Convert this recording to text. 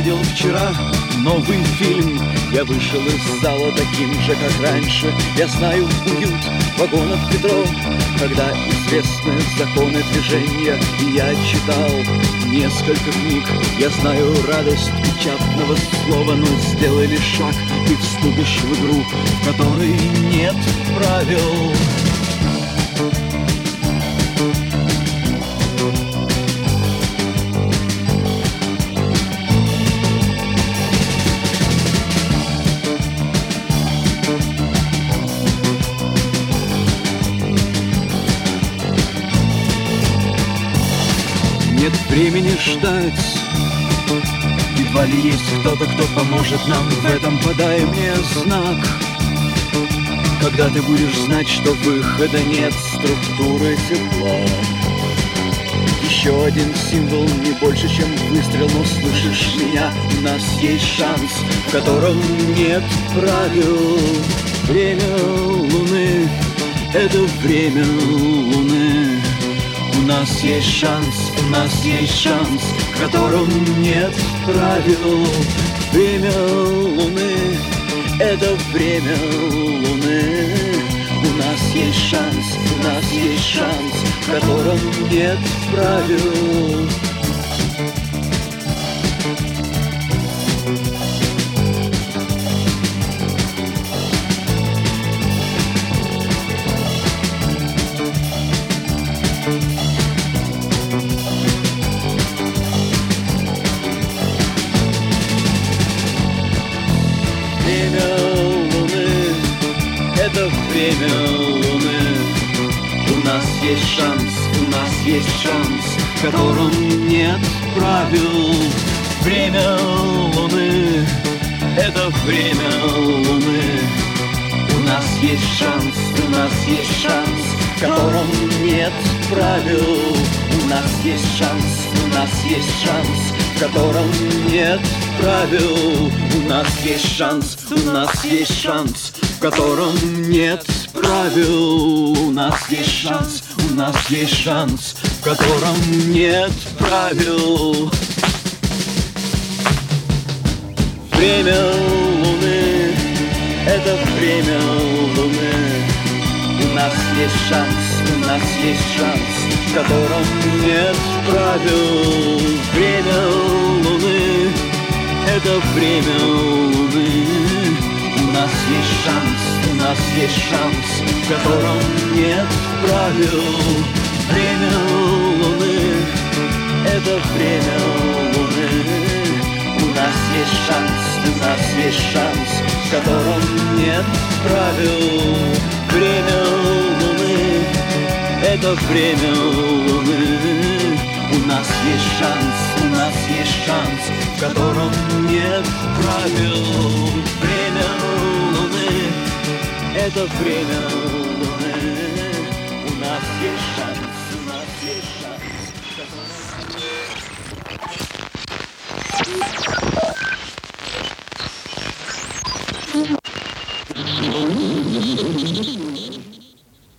увидел вчера новый фильм. Я вышел из зала таким же, как раньше. Я знаю уют вагонов метро, когда известны законы движения. И я читал несколько книг. Я знаю радость печатного слова. Но сделай лишь шаг, ты вступишь в игру, в которой нет правил. Нет времени ждать. Едва ли есть кто-то, кто поможет нам в этом. Подай мне знак, когда ты будешь знать, что выхода нет. Структуры тепла. Еще один символ, не больше, чем выстрел. Но слышишь меня? У нас есть шанс, в котором нет правил. Время Луны — это время Луны. У нас есть шанс, у нас есть шанс, в котором нет правил. Время Луны — это время Луны. У нас есть шанс, у нас есть шанс, в котором нет правил. Время Луны — это время Луны. У нас есть шанс, у нас есть шанс, в котором нет правил. Время Луны — это время Луны. У нас есть шанс, у нас есть шанс, в котором нет правил. У нас есть шанс, у нас есть шанс, в котором нет правил. У нас есть шанс, у нас есть шанс, в котором нет правил. У нас есть шанс, у нас есть шанс, в котором нет правил. Время Луны — это время Луны. У нас есть шанс, у нас есть шанс, в котором нет правил. Время Луны — это время Луны. У нас есть шанс, у нас есть шанс, в котором нет правил. Время Луны — это время Луны. У нас есть шанс, у нас есть шанс, в котором нет правил. Время Луны — это время Луны. У нас есть шанс, у нас есть шанс, в котором нет правил. Время Луны — это время Луны.